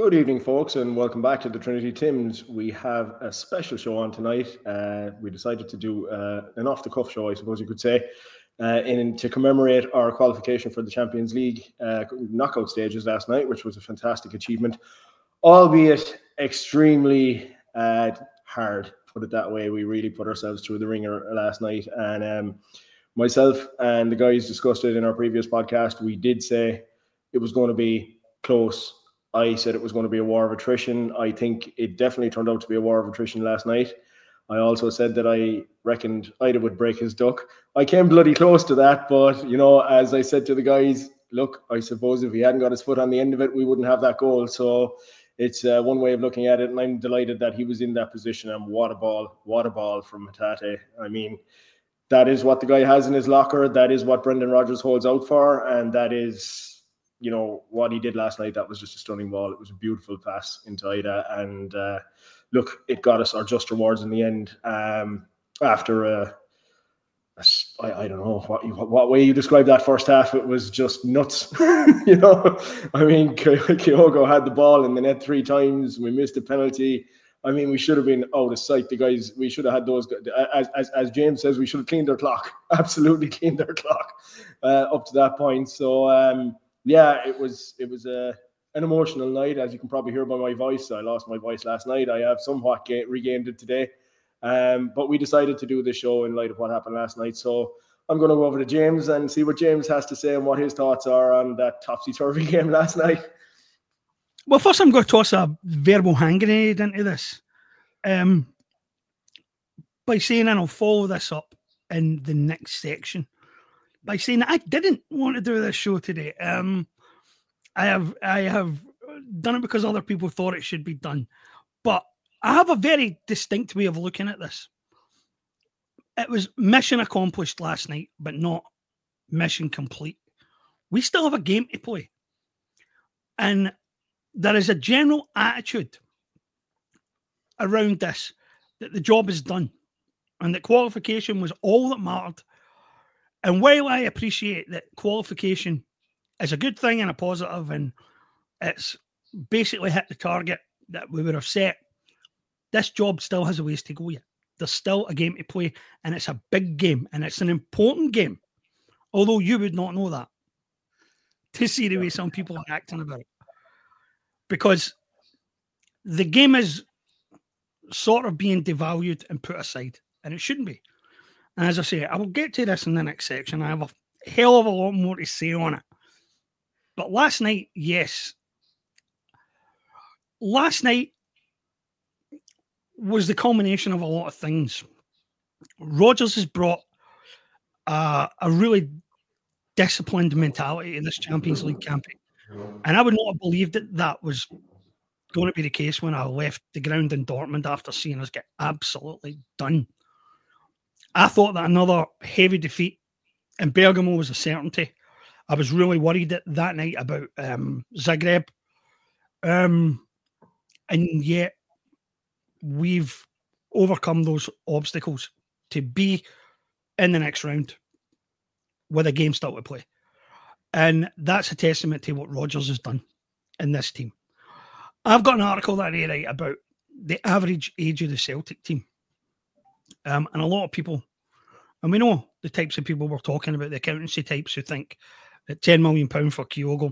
Good evening, folks, and welcome back to the Trinity Tims. We have a special show on tonight. We decided to do an off-the-cuff show, I suppose you could say, to commemorate our qualification for the Champions League knockout stages last night, which was a fantastic achievement, albeit extremely hard, put it that way. We really put ourselves through the ringer last night, and myself and the guys discussed it in our previous podcast. We did say it was going to be close. I said it was going to be a war of attrition. I think it definitely turned out to be a war of attrition last night. I also said that I reckoned Ida would break his duck. I came bloody close to that, but, you know, as I said to the guys, look, I suppose if he hadn't got his foot on the end of it, we wouldn't have that goal. So it's one way of looking at it, and I'm delighted that he was in that position. And what a ball from Hatate. I mean, that is what the guy has in his locker. That is what Brendan Rodgers holds out for, and that is, you know, what he did last night. That was just a stunning ball. It was a beautiful pass into Ida, and look, it got us our just rewards in the end. After I don't know what way you describe that first half. It was just nuts. You know, I mean, Kyogo had the ball in the net 3 times. We missed a penalty. I mean, we should have been out of sight. The guys, we should have had those. As James says, we should have cleaned their clock. Absolutely cleaned their clock up to that point. So. Yeah, it was an emotional night, as you can probably hear by my voice. I lost my voice last night. I have somewhat regained it today. But we decided to do this show in light of what happened last night. So I'm going to go over to James and see what James has to say and what his thoughts are on that topsy-turvy game last night. Well, first I'm going to toss a verbal hand grenade into this. By saying, and I'll follow this up in the next section, by saying that I didn't want to do this show today. I have done it because other people thought it should be done. But I have a very distinct way of looking at this. It was mission accomplished last night, but not mission complete. We still have a game to play. And there is a general attitude around this, that the job is done and that qualification was all that mattered. And while I appreciate that qualification is a good thing and a positive, and it's basically hit the target that we would have set, this job still has a ways to go yet. There's still a game to play, and it's a big game, and it's an important game, although you would not know that, to see the way some people are acting about it. Because the game is sort of being devalued and put aside, and it shouldn't be. And as I say, I will get to this in the next section. I have a hell of a lot more to say on it. But last night, yes. Last night was the culmination of a lot of things. Rodgers has brought a really disciplined mentality in this Champions League campaign. And I would not have believed that was going to be the case when I left the ground in Dortmund after seeing us get absolutely done. I thought that another heavy defeat in Bergamo was a certainty. I was really worried that night about Zagreb. And yet we've overcome those obstacles to be in the next round with a game still to play. And that's a testament to what Rodgers has done in this team. I've got an article that I write about the average age of the Celtic team. And a lot of people, and we know the types of people we're talking about, the accountancy types who think that £10 million for Kyogo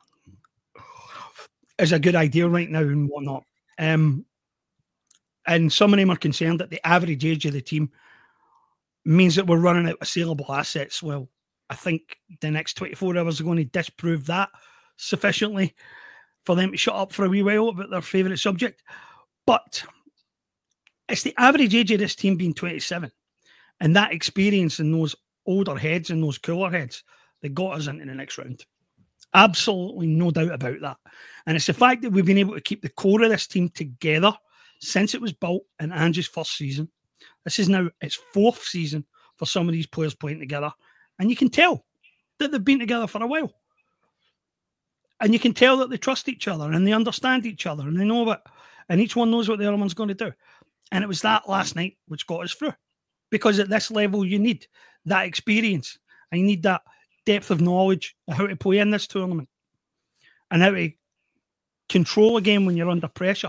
is a good idea right now and whatnot. And some of them are concerned that the average age of the team means that we're running out of saleable assets. Well, I think the next 24 hours are going to disprove that sufficiently for them to shut up for a wee while about their favourite subject. But it's the average age of this team being 27. And that experience in those older heads and those cooler heads that got us into the next round. Absolutely no doubt about that. And it's the fact that we've been able to keep the core of this team together since it was built in Ange's first season. This is now its 4th season for some of these players playing together. And you can tell that they've been together for a while. And you can tell that they trust each other and they understand each other and they know what, and each one knows what the other one's going to do. And it was that last night which got us through. Because at this level, you need that experience and you need that depth of knowledge of how to play in this tournament and how to control a game when you're under pressure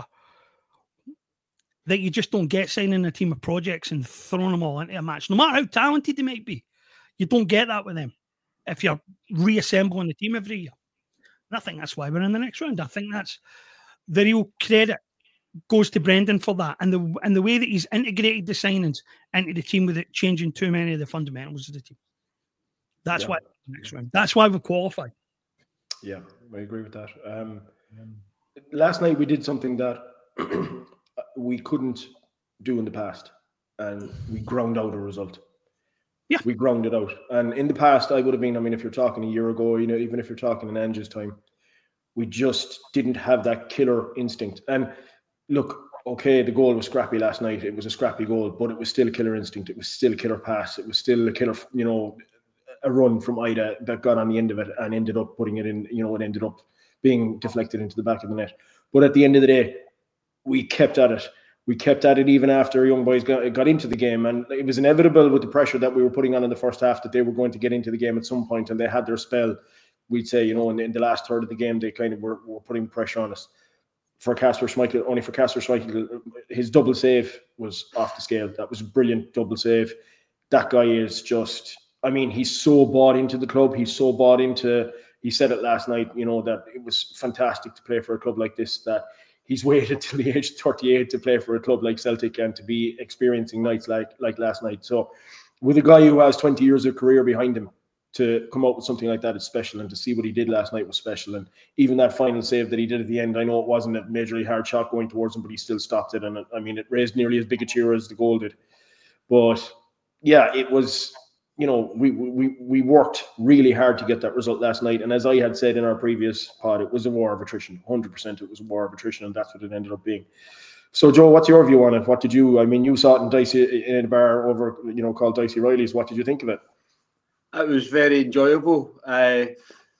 that you just don't get signing a team of projects and throwing them all into a match. No matter how talented they might be, you don't get that with them if you're reassembling the team every year. And I think that's why we're in the next round. I think that's the real credit goes to Brendan for that, and the way that he's integrated the signings into the team without changing too many of the fundamentals of the team. That's why next round. That's why we've qualified. Yeah, I agree with that. Last night we did something that we couldn't do in the past, and we ground out a result. Yeah, we ground it out. And in the past, I would have been. I mean, if you're talking a year ago, even if you're talking in Ange's time, we just didn't have that killer instinct. And look, okay, the goal was scrappy last night. It was a scrappy goal, but it was still a killer instinct. It was still a killer pass. It was still a killer, a run from Ida that got on the end of it and ended up putting it in, it ended up being deflected into the back of the net. But at the end of the day, we kept at it. We kept at it even after Young Boys got into the game. And it was inevitable with the pressure that we were putting on in the first half that they were going to get into the game at some point, and they had their spell. We'd say, in the last third of the game, they kind of were putting pressure on us. For Kasper Schmeichel, his double save was off the scale. That was a brilliant double save. That guy is just, he's so bought into the club. He's so bought into, he said it last night, that it was fantastic to play for a club like this, that he's waited till the age of 38 to play for a club like Celtic and to be experiencing nights like last night. So with a guy who has 20 years of career behind him, to come out with something like that is special, and to see what he did last night was special. And even that final save that he did at the end, I know it wasn't a majorly hard shot going towards him, but he still stopped it. And it raised nearly as big a cheer as the goal did. But yeah, it was, we worked really hard to get that result last night. And as I had said in our previous pod, it was a war of attrition. 100% it was a war of attrition, and that's what it ended up being. So, Joe, what's your view on it? What did you, you saw it in Dicey, in a bar over, called Dicey Riley's. What did you think of it? It was very enjoyable. The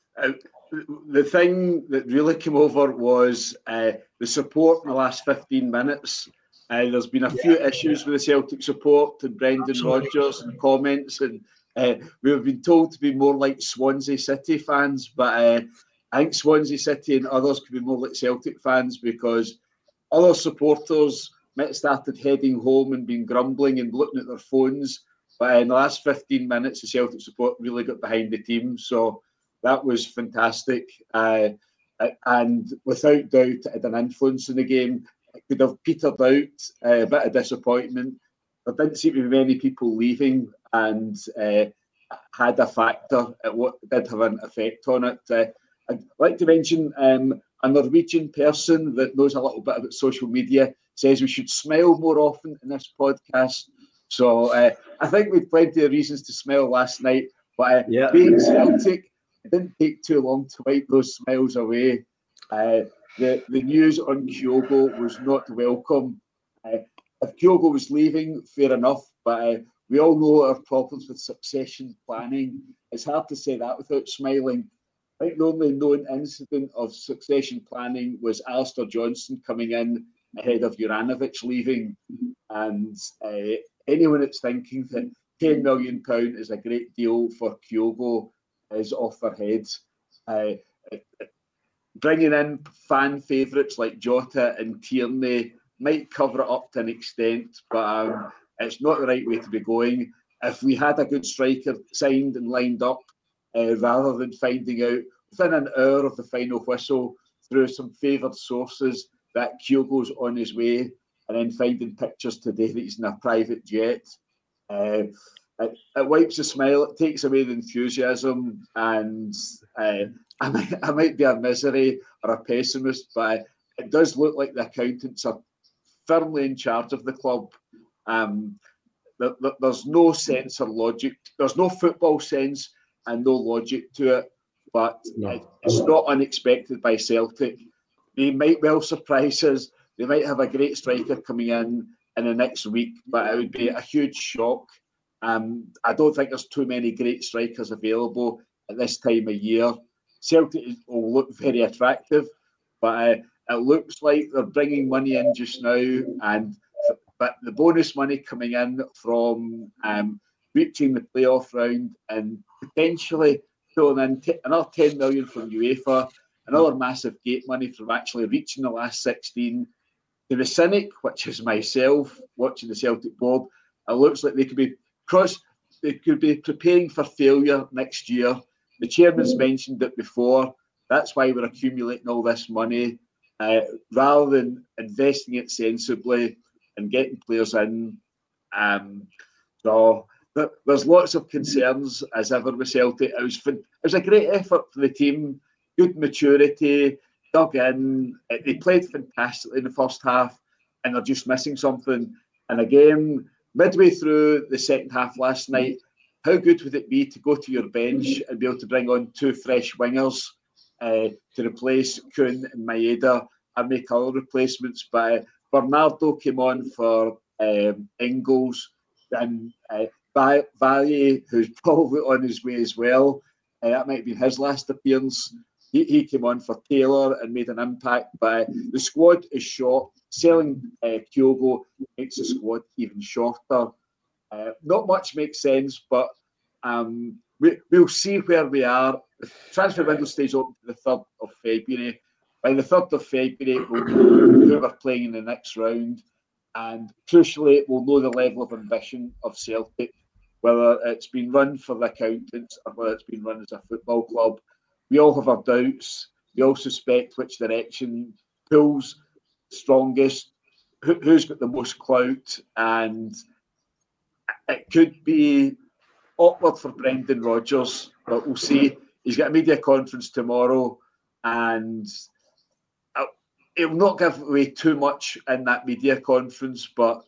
thing that really came over was the support in the last 15 minutes. There's been a few issues with the Celtic support and Brendan Rodgers and comments, and we've been told to be more like Swansea City fans, but I think Swansea City and others could be more like Celtic fans, because other supporters might have started heading home and been grumbling and looking at their phones. But in the last 15 minutes, the Celtic support really got behind the team. So that was fantastic. And without doubt, it had an influence in the game. It could have petered out, a bit of disappointment. There didn't seem to be many people leaving, and had a factor. It did have an effect on it. I'd like to mention a Norwegian person that knows a little bit about social media says we should smile more often in this podcast. So I think we had plenty of reasons to smile last night, but being Celtic, it didn't take too long to wipe those smiles away. The news on Kyogo was not welcome. If Kyogo was leaving, fair enough, but we all know our problems with succession planning. It's hard to say that without smiling. I think the only known incident of succession planning was Alistair Johnson coming in ahead of Juranovic leaving, and anyone that's thinking that £10 million is a great deal for Kyogo is off their heads. Bringing in fan favourites like Jota and Tierney might cover it up to an extent, but it's not the right way to be going. If we had a good striker signed and lined up, rather than finding out within an hour of the final whistle through some favoured sources that Kyogo's on his way, and then finding pictures today that he's in a private jet. It wipes the smile, it takes away the enthusiasm, and I might be a misery or a pessimist, but it does look like the accountants are firmly in charge of the club. There's no sense or logic. There's no football sense and no logic to it, but it's not unexpected by Celtic. They might well surprise us. They might have a great striker coming in the next week, but it would be a huge shock. I don't think there's too many great strikers available at this time of year. Celtic will look very attractive, but it looks like they're bringing money in just now, but the bonus money coming in from reaching the playoff round and potentially pulling in another 10 million from UEFA another massive gate money from actually reaching the last 16. To the cynic, which is myself, watching the Celtic board, it looks like they could be preparing for failure next year. The chairman's mentioned it before. That's why we're accumulating all this money, rather than investing it sensibly and getting players in. So there's lots of concerns as ever with Celtic. It was a great effort for the team, good maturity, dug in. They played fantastically in the first half, and they're just missing something. And again, midway through the second half last night, how good would it be to go to your bench and be able to bring on 2 fresh wingers to replace Kuhn and Maeda and make other replacements? But Bernardo came on for Ingles, and Valle, who's probably on his way as well. That might be his last appearance. He came on for Taylor and made an impact. But the squad is short. Selling Kyogo makes the squad even shorter. Not much makes sense, but we'll see where we are. The transfer window stays open to the 3rd of February. By the 3rd of February, we'll know who we're playing in the next round. And crucially, we'll know the level of ambition of Celtic, whether it's been run for the accountants or whether it's been run as a football club. We all have our doubts. We all suspect which direction pulls strongest, who's got the most clout, and it could be awkward for Brendan Rodgers, but we'll see. He's got a media conference tomorrow, and he'll not give away too much in that media conference, but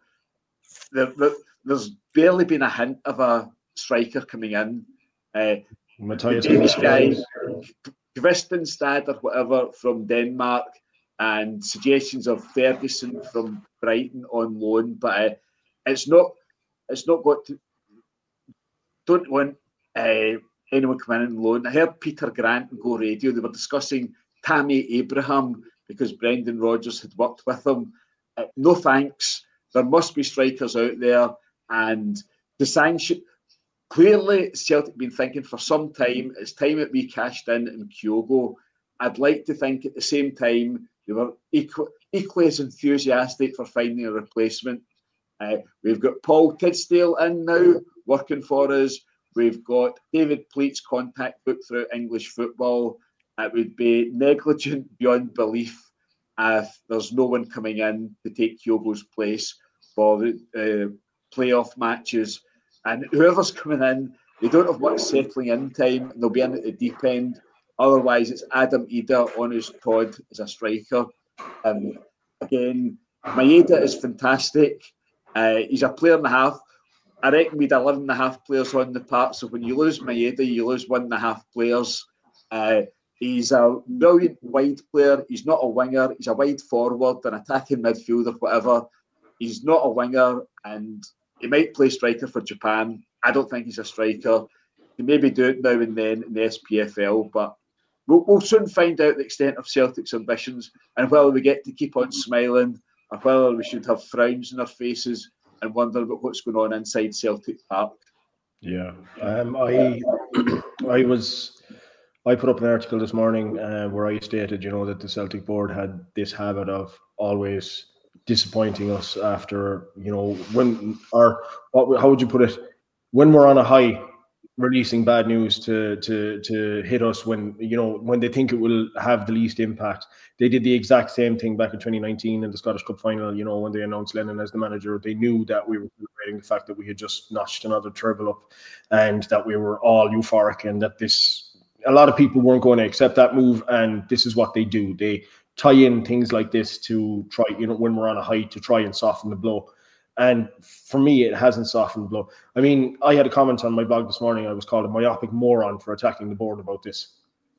there's barely been a hint of a striker coming in. Matthias Kvistenstad or whatever from Denmark, and suggestions of Ferguson from Brighton on loan, but it's not got to. Don't want anyone coming in on loan. I heard Peter Grant on Go Radio. They were discussing Tammy Abraham because Brendan Rodgers had worked with him. No thanks. There must be strikers out there, and the sanction. Clearly, Celtic have been thinking for some time. It's time that we cashed in Kyogo. I'd like to think at the same time they were equally as enthusiastic for finding a replacement. We've got Paul Tidsdale in now working for us. We've got David Pleat's contact book through English football. It would be negligent beyond belief if there's no one coming in to take Kyogo's place for the playoff matches. And whoever's coming in, they don't have much settling in time. They'll be in at the deep end. Otherwise, it's Adam Ida on his Todd as a striker. Again, Maeda is fantastic. He's a player and a half. I reckon we'd 11 and a half players on the park. So when you lose Maeda, you lose 1.5 players. He's a brilliant wide player. He's not a winger. He's a wide forward, an attacking midfielder, whatever. He's not a winger, and he might play striker for Japan. I don't think he's a striker. He maybe do it now and then in the SPFL, but we'll soon find out the extent of Celtic's ambitions and whether we get to keep on smiling or whether we should have frowns on our faces and wonder about what's going on inside Celtic Park. Yeah, I put up an article this morning where I stated, that the Celtic board had this habit of always disappointing us after, how would you put it? When we're on a high, releasing bad news to hit us when they think it will have the least impact. They did the exact same thing back in 2019 in the Scottish Cup final. When they announced Lennon as the manager, they knew that we were celebrating the fact that we had just notched another treble up, and that we were all euphoric, and that a lot of people weren't going to accept that move. And this is what they do. They tie in things like this to try, when we're on a high, to try and soften the blow. And for me, it hasn't softened the blow. I mean, I had a comment on my blog this morning. I was called a myopic moron for attacking the board about this.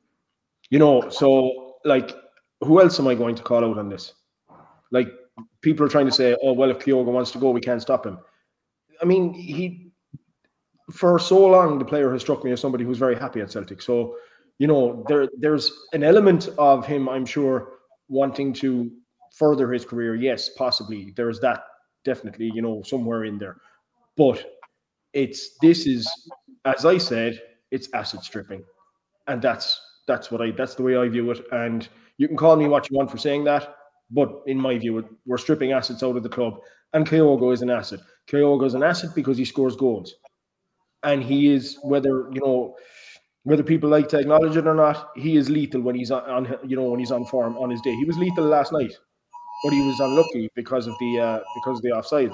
So, who else am I going to call out on this? People are trying to say, oh, well, if Kyogo wants to go, we can't stop him. I mean, for so long, the player has struck me as somebody who's very happy at Celtic. So, there's an element of him, I'm sure, wanting to further his career. Yes, possibly. There's that definitely, somewhere in there. But this is, as I said, it's asset stripping. And that's That's the way I view it. And you can call me what you want for saying that, but in my view, we're stripping assets out of the club, and Kyogo is an asset. Kyogo is an asset because he scores goals, and he is, whether people like to acknowledge it or not, he is lethal when he's on when he's on form on his day. He was lethal last night, but he was unlucky because of the offsides.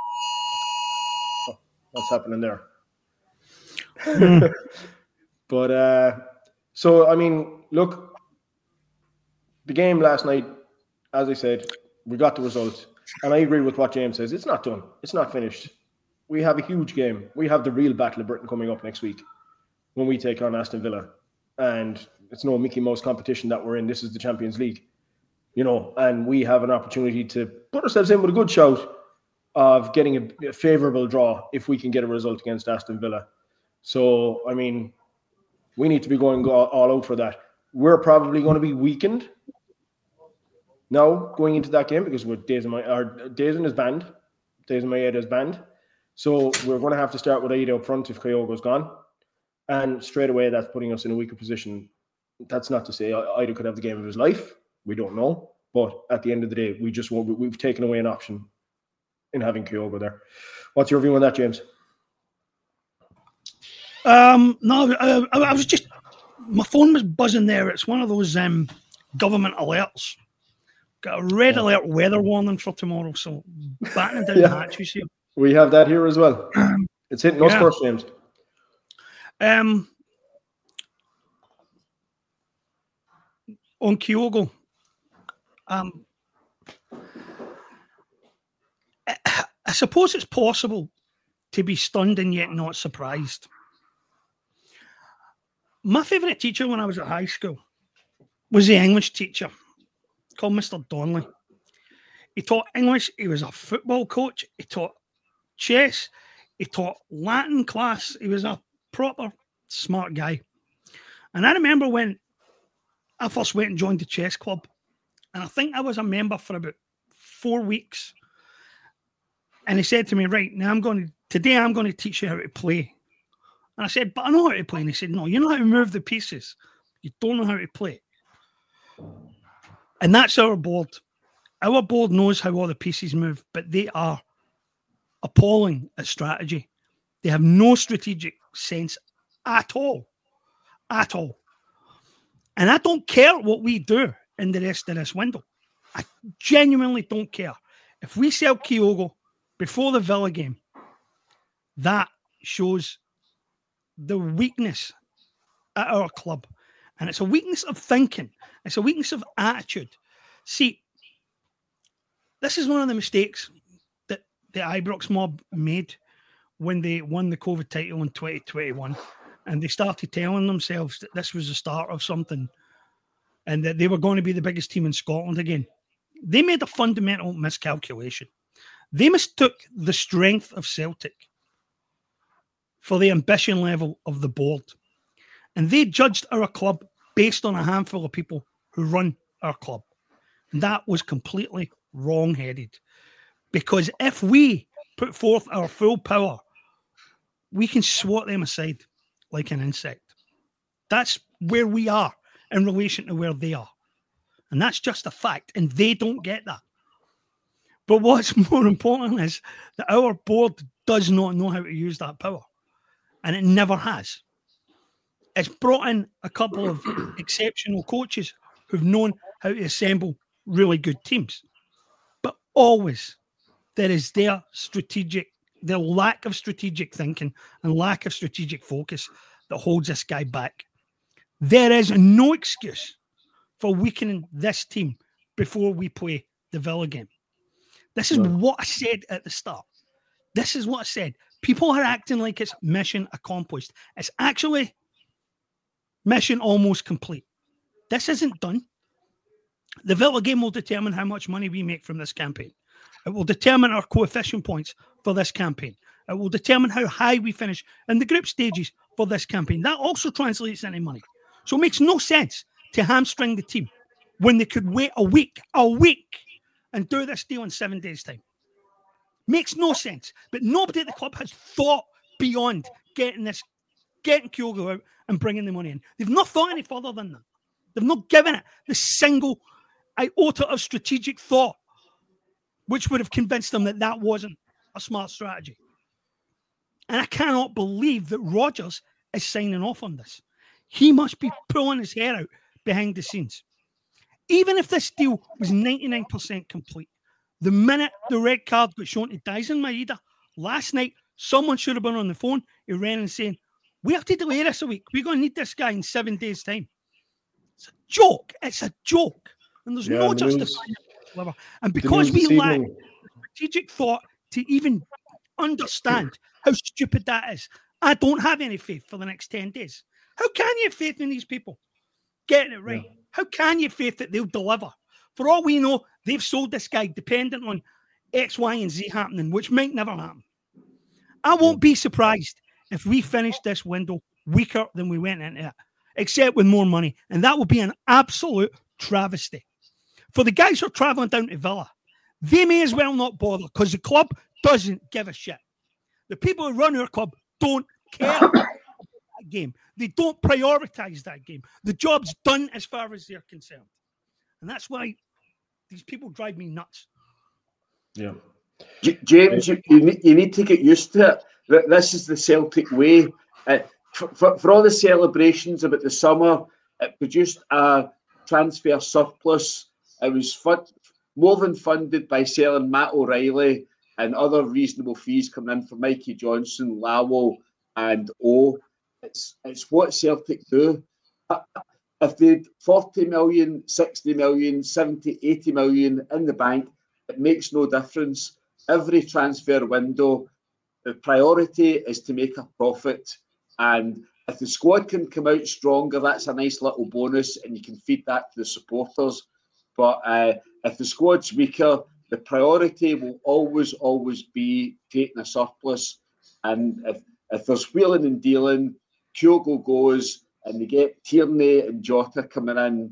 Oh, what's happening there? But so I mean, look, the game last night, as I said, we got the result, and I agree with what James says. It's not done. It's not finished. We have a huge game. We have the real Battle of Britain coming up next week when we take on Aston Villa, and it's no Mickey Mouse competition that we're in. This is the Champions League, and we have an opportunity to put ourselves in with a good shout of getting a favourable draw if we can get a result against Aston Villa. So, I mean, we need to be going all out for that. We're probably going to be weakened now going into that game because Dazin is banned. Dazin Maeda is banned. So we're going to have to start with Aida up front if Kyogo's gone. And straight away, that's putting us in a weaker position. That's not to say Aida could have the game of his life. We don't know. But at the end of the day, we've taken away an option in having Kyogo there. What's your view on that, James? No, I was just, my phone was buzzing there. It's one of those government alerts. Got a red alert weather warning for tomorrow, so battening down the hatches here. We have that here as well. It's hitting us first, James. On Kyogo, I suppose it's possible to be stunned and yet not surprised. My favourite teacher when I was at high school was the English teacher called Mr. Donnelly. He taught English. He was a football coach. He taught chess. He taught Latin class. He was a proper smart guy. And I remember when I first went and joined the chess club, and I think I was a member for about 4 weeks. And he said to me, right, now today I'm going to teach you how to play. And I said, but I know how to play. And he said, no, you know how to move the pieces. You don't know how to play. And that's our board. Our board knows how all the pieces move, but they are appalling at strategy. They have no strategic sense at all. At all. And I don't care what we do in the rest of this window. I genuinely don't care. If we sell Kyogo before the Villa game, that shows the weakness at our club. And it's a weakness of thinking. It's a weakness of attitude. See, this is one of the mistakes that the Ibrox mob made when they won the COVID title in 2021. And they started telling themselves that this was the start of something and that they were going to be the biggest team in Scotland again. They made a fundamental miscalculation. They mistook the strength of Celtic for the ambition level of the board. And they judged our club based on a handful of people who run our club. And that was completely wrong-headed. Because if we put forth our full power, we can swat them aside like an insect. That's where we are in relation to where they are. And that's just a fact. And they don't get that. But what's more important is that our board does not know how to use that power. And it never has. It's brought in a couple of exceptional coaches who've known how to assemble really good teams. But always there is their lack of strategic thinking and lack of strategic focus that holds this guy back. There is no excuse for weakening this team before we play the Villa game. This is what I said at the start. This is what I said. People are acting like it's mission accomplished. It's actually mission almost complete. This isn't done. The Villa game will determine how much money we make from this campaign. It will determine our coefficient points for this campaign. It will determine how high we finish in the group stages for this campaign. That also translates into money. So it makes no sense to hamstring the team when they could wait a week, and do this deal in 7 days' time. Makes no sense. But nobody at the club has thought beyond getting getting Kyogo out and bringing the money in. They've not thought any further than that. They've not given it the single iota of strategic thought, which would have convinced them that that wasn't a smart strategy. And I cannot believe that Rodgers is signing off on this. He must be pulling his hair out behind the scenes. Even if this deal was 99% complete, the minute the red card got shown to Daizen Maeda last night, someone should have been on the phone to Ren and saying, we have to delay this a week. We're going to need this guy in 7 days' time. It's a joke. It's a joke. And there's no justifying it. And because we lack strategic thought to even understand how stupid that is, I don't have any faith for the next 10 days. How can you have faith in these people getting it right? Yeah. How can you have faith that they'll deliver? For all we know, they've sold this guy dependent on X, Y, and Z happening, which might never happen. I won't be surprised if we finish this window weaker than we went into it, except with more money. And that will be an absolute travesty. For the guys who are travelling down to Villa, they may as well not bother because the club doesn't give a shit. The people who run our club don't care about that game. They don't prioritise that game. The job's done as far as they're concerned. And that's why these people drive me nuts. Yeah. James, you need to get used to it. This is the Celtic way. For all the celebrations about the summer, it produced a transfer surplus. It was more than funded by selling Matt O'Reilly and other reasonable fees coming in for Mikey Johnson, Lawwell, and O. It's what Celtic do. If they had 40 million, 60 million, 70, 80 million in the bank, it makes no difference. Every transfer window, the priority is to make a profit. And if the squad can come out stronger, that's a nice little bonus, and you can feed that to the supporters. But if the squad's weaker, the priority will always be taking a surplus. And if there's wheeling and dealing, Kyogo goes, and they get Tierney and Jota coming in,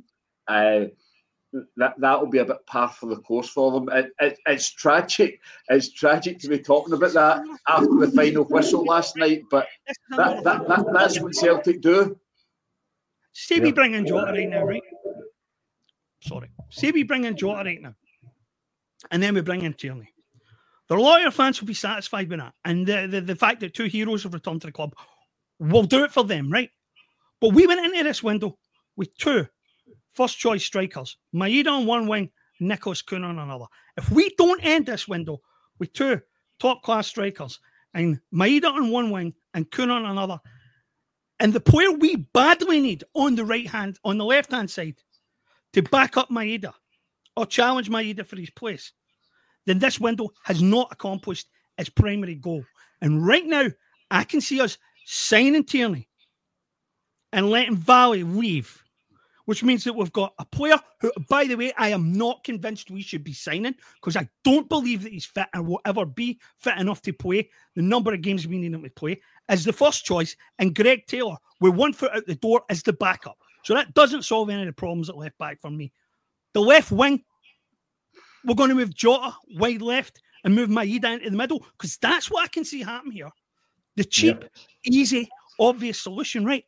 that will be a bit par for the course for them. It's tragic. It's tragic to be talking about that after the final whistle last night, but that's what Celtic do. Say we bring in Jota right now, right? Sorry. Say we bring in Jota right now, and then we bring in Tierney. There are a lot of your fans will be satisfied with that, and the fact that two heroes have returned to the club will do it for them, right? But we went into this window with two first-choice strikers, Maeda on one wing, Nicholas Kuhn on another. If we don't end this window with two top-class strikers and Maeda on one wing and Kuhn on another, and the player we badly need on the left-hand side to back up Maeda or challenge Maeda for his place, then this window has not accomplished its primary goal. And right now, I can see us signing Tierney and letting Valley leave, which means that we've got a player who, by the way, I am not convinced we should be signing because I don't believe that he's fit and will ever be fit enough to play the number of games we need him to play, as the first choice, and Greg Taylor with 1 foot out the door as the backup. So that doesn't solve any of the problems at left back for me. The left wing, we're going to move Jota wide left and move Maeda into the middle because that's what I can see happen here. The cheap, easy, obvious solution, right?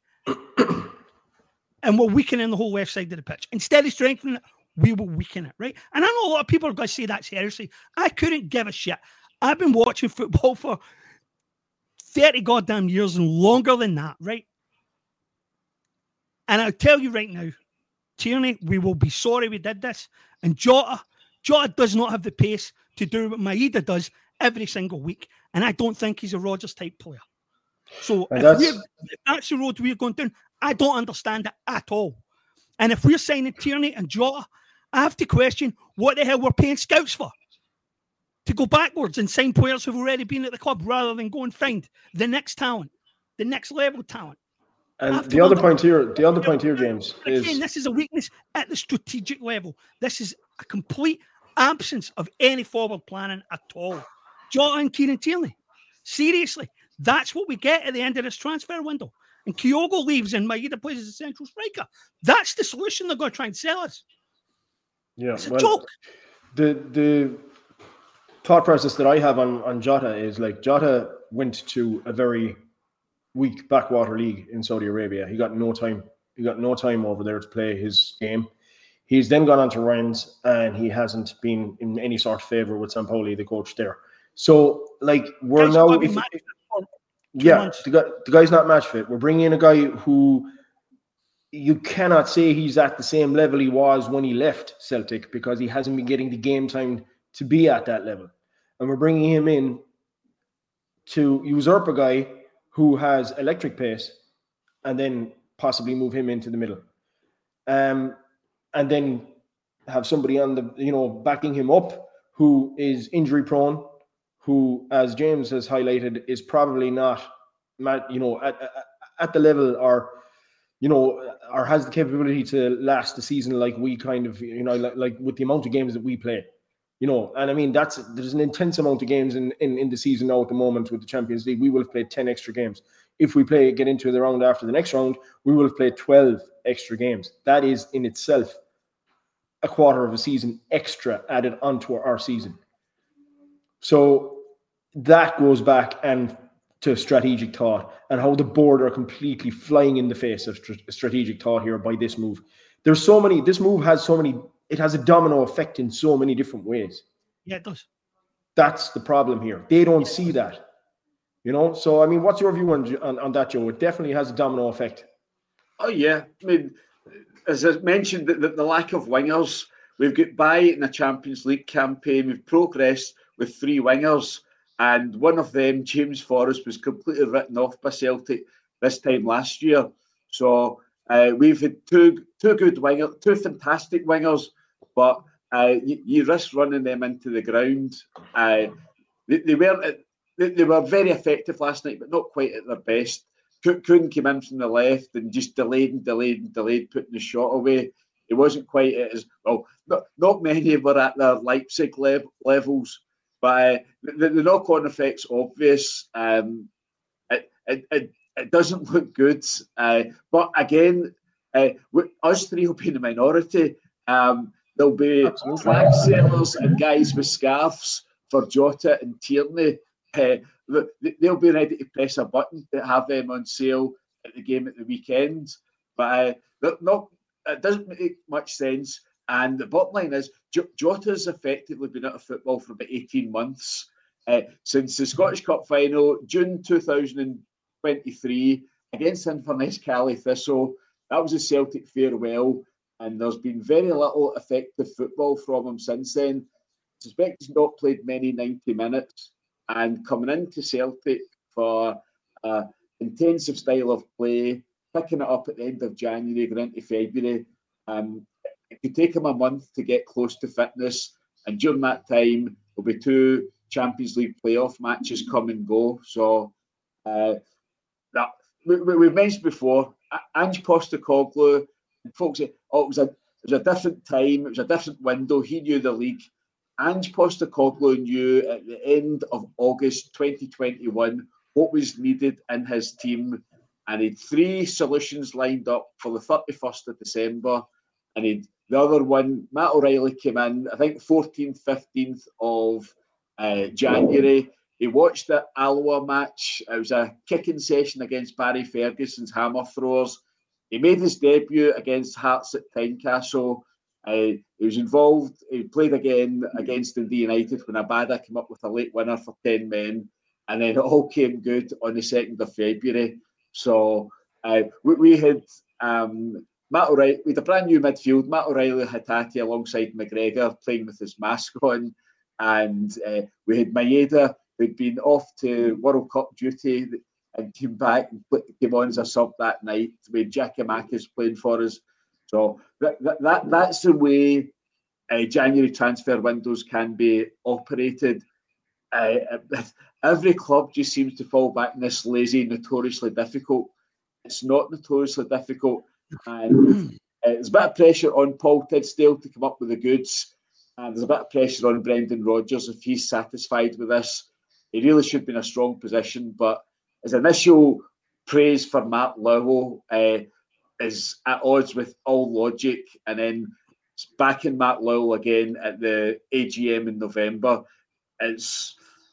And we're weakening the whole left side of the pitch. Instead of strengthening it, we will weaken it, right? And I know a lot of people are going to say that seriously. I couldn't give a shit. I've been watching football for 30 goddamn years and longer than that, right? And I'll tell you right now, Tierney, we will be sorry we did this. And Jota does not have the pace to do what Maeda does every single week. And I don't think he's a Rodgers-type player. So if that's the road we're going down, I don't understand it at all. And if we're signing Tierney and Jota, I have to question what the hell we're paying scouts for. To go backwards and sign players who've already been at the club rather than go and find the next talent, the next level talent. And the other point here, James, is again, this is a weakness at the strategic level. This is a complete absence of any forward planning at all. Jota and Kieran Tierney. Seriously, that's what we get at the end of this transfer window. And Kyogo leaves and Maeda plays as a central striker. That's the solution they're going to try and sell us. Yeah, it's a joke. The thought process that I have on Jota is like Jota went to a very weak backwater league in Saudi Arabia. He got no time. He got no time over there to play his game. He's then gone on to Rennes, and he hasn't been in any sort of favour with Sampaoli, the coach there. So, like, we're now... the guy's not match fit. We're bringing in a guy who you cannot say he's at the same level he was when he left Celtic, because he hasn't been getting the game time to be at that level. And we're bringing him in to usurp a guy who has electric pace and then possibly move him into the middle. And then have somebody on the, backing him up who is injury prone, who, as James has highlighted, is probably not at the level or has the capability to last the season like we kind of, like with the amount of games that we play. And I mean, there's an intense amount of games in the season now at the moment with the Champions League. We will have played 10 extra games. If we get into the round after the next round, we will have played 12 extra games. That is in itself a quarter of a season extra added onto our season. So that goes back to strategic thought and how the board are completely flying in the face of strategic thought here by this move. This move has it has a domino effect in so many different ways. Yeah, it does. That's the problem here. They don't see that, So, I mean, what's your view on that, Joe? It definitely has a domino effect. Oh, yeah. I mean, as I mentioned, the lack of wingers. We've got by in a Champions League campaign. We've progressed with 3 wingers. And one of them, James Forrest, was completely written off by Celtic this time last year. So we've had two good wingers, 2 fantastic wingers, but you risk running them into the ground. They were very effective last night, but not quite at their best. Kuhn came in from the left and just delayed, putting the shot away. It wasn't quite as well. Not many were at their Leipzig levels, but the knock-on effect's obvious. It doesn't look good. But again, us 3 will be in the minority. There'll be flag sailors and guys with scarves for Jota and Tierney. They'll be ready to press a button to have them on sale at the game at the weekend. But it doesn't make much sense. And the bottom line is, Jota's effectively been out of football for about 18 months. Since the Scottish Cup final, June 2023, against Inverness Caley Thistle. That was a Celtic farewell. And there's been very little effective football from him since then. I suspect he's not played many 90 minutes. And coming into Celtic for an intensive style of play, picking it up at the end of January, going into February, it could take him a month to get close to fitness. And during that time, there'll be 2 Champions League playoff matches come and go. So that we've mentioned before, Ange Postecoglou, folks say, it was a different time, it was a different window. He knew the league. Ange Postecoglou knew at the end of August 2021 what was needed in his team, and he had 3 solutions lined up for the 31st of December, and the other one, Matt O'Reilly came in, I think 14th, 15th of January. He watched the Alloa match. It was a kicking session against Barry Ferguson's Hammer Throwers. He made his debut against Hearts at Tynecastle. He was involved. He played again against Dundee United when Abada came up with a late winner for 10 men. And then it all came good on the 2nd of February. So we had Matt O'Reilly, with a brand new midfield, Matt O'Reilly Hatate alongside McGregor playing with his mask on. And we had Maeda, who'd been off to World Cup duty and came back and came on as a sub that night. We had Giacomakis playing for us. So that's the way January transfer windows can be operated. Every club just seems to fall back in this lazy, notoriously difficult. It's not notoriously difficult. And there's a bit of pressure on Paul Tidsdale to come up with the goods. And there's a bit of pressure on Brendan Rodgers if he's satisfied with this. He really should be in a strong position. But his initial praise for Matt Lowell is at odds with all logic. And then backing Matt Lowell again at the AGM in November, he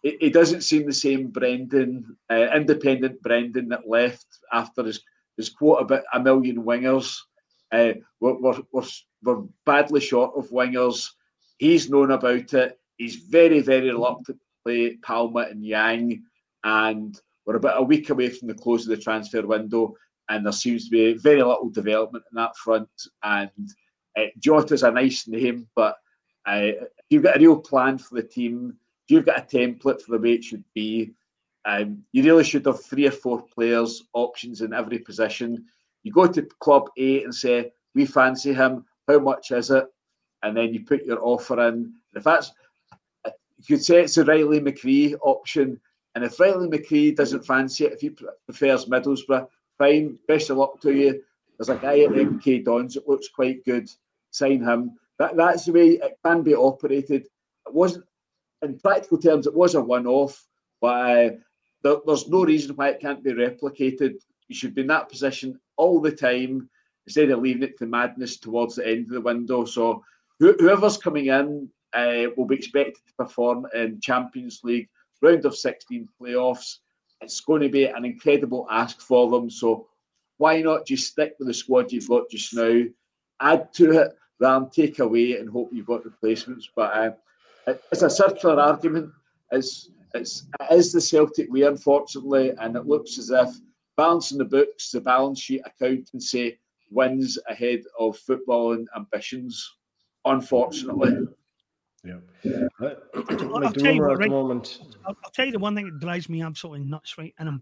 he doesn't seem the same Brendan, independent Brendan that left after his quote about 1 million wingers. We're badly short of wingers. He's known about it. He's very, very reluctant to play Palma and Yang, and we're about a week away from the close of the transfer window, and there seems to be very little development in that front. And Jota's a nice name, but if you've got a real plan for the team, if you've got a template for the way it should be, you really should have 3 or 4 players, options in every position. You go to Club A and say, we fancy him, how much is it? And then you put your offer in. If that's, you could say it's a Riley McCree option, and if Riley McCree doesn't fancy it, if he prefers Middlesbrough, fine, best of luck to you. There's a guy at MK Dons that looks quite good, sign him. That's the way it can be operated. It wasn't, in practical terms, it was a one-off, but there's no reason why it can't be replicated. You should be in that position all the time instead of leaving it to madness towards the end of the window. So whoever's coming in will be expected to perform in Champions League, round of 16 playoffs. It's going to be an incredible ask for them. So why not just stick with the squad you've got just now, add to it, rather than take away and hope you've got replacements. But it's a circular argument. It is the Celtic way, unfortunately, and it looks as if balancing the books, the balance sheet accountancy wins ahead of footballing ambitions, unfortunately. Yeah. I'll tell you what, right? I'll tell you the one thing that drives me absolutely nuts, right? And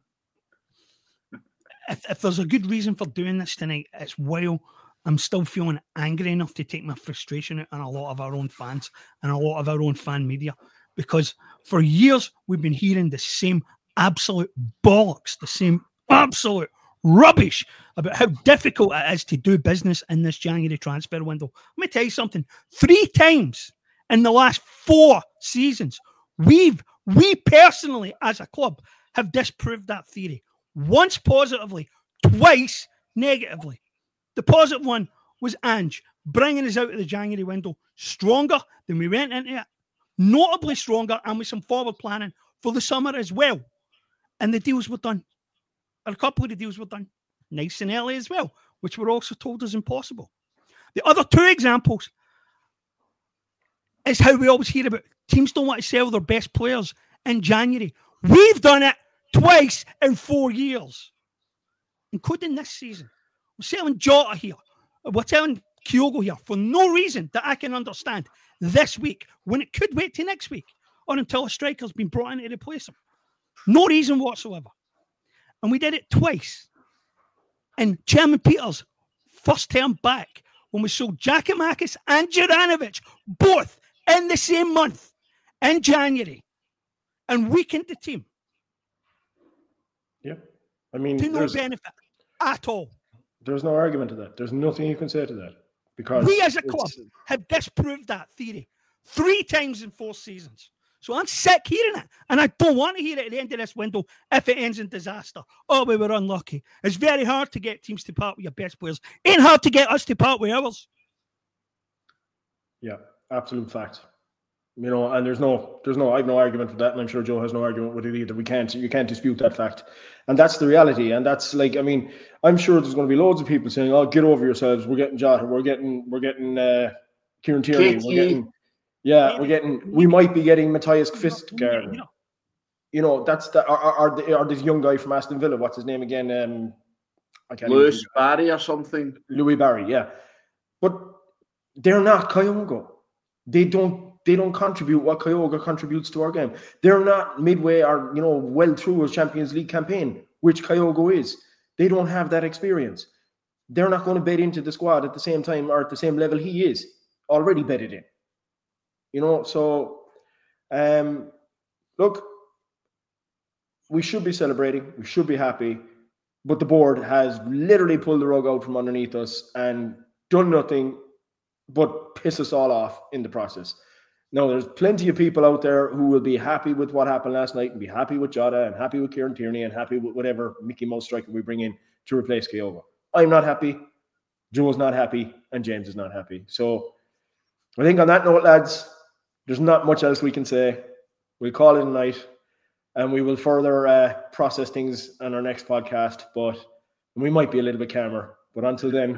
if there's a good reason for doing this tonight, it's while I'm still feeling angry enough to take my frustration out on a lot of our own fans and a lot of our own fan media. Because for years, we've been hearing the same absolute bollocks, the same absolute rubbish about how difficult it is to do business in this January transfer window. Let me tell you something. 3 times in the last 4 seasons, we personally, as a club, have disproved that theory. Once positively, twice negatively. The positive one was Ange, bringing us out of the January window stronger than we went into it. Notably stronger, and with some forward planning for the summer as well. And the deals were done. A couple of the deals were done nice and early as well, which were also told is impossible. The other 2 examples is how we always hear about teams don't want to sell their best players in January. We've done it twice in 4 years, including this season. We're selling Jota here. We're selling Kyogo here for no reason that I can understand this week when it could wait till next week or until a striker's been brought in to replace him. No reason whatsoever. And we did it twice. And Chairman Peters, first term back, when we sold Giakoumakis and Juranovic, both in the same month, in January, and weakened the team. Yeah. I mean, to no benefit at all. There's no argument to that. There's nothing you can say to that. Because we as a club have disproved that theory 3 times in 4 seasons. So I'm sick hearing it. And I don't want to hear it at the end of this window if it ends in disaster. Oh, we were unlucky. It's very hard to get teams to part with your best players. Ain't hard to get us to part with ours. Yeah, absolute fact. You know, and I have no argument with that, and I'm sure Joe has no argument with it either. You can't dispute that fact. And that's the reality. And that's like, I mean, I'm sure there's going to be loads of people saying, oh, get over yourselves. We're getting Jota. We're getting Kieran Tierney. We might be getting Matthias Kvistgaard. You know, that's or this young guy from Aston Villa. What's his name again? Lewis Barry or something. Louis Barry, yeah. But they're not Kyogo. They don't contribute what Kyogo contributes to our game. They're not midway or, well through a Champions League campaign, which Kyogo is. They don't have that experience. They're not going to bed into the squad at the same time or at the same level he is already bedded in. So look, we should be celebrating. We should be happy. But the board has literally pulled the rug out from underneath us and done nothing but piss us all off in the process. Now, there's plenty of people out there who will be happy with what happened last night and be happy with Jota and happy with Kieran Tierney and happy with whatever Mickey Mouse striker we bring in to replace Kyogo. I'm not happy. Joe's not happy. And James is not happy. So I think on that note, lads, there's not much else we can say. We'll call it a night. and we will further process things on our next podcast. But we might be a little bit calmer. But until then,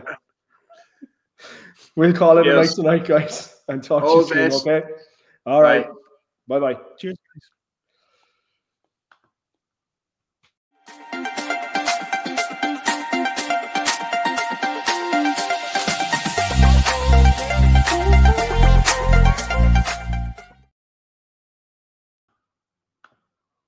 we'll call it a night tonight, guys, and talk to you soon. Okay. All right. Bye-bye. Cheers.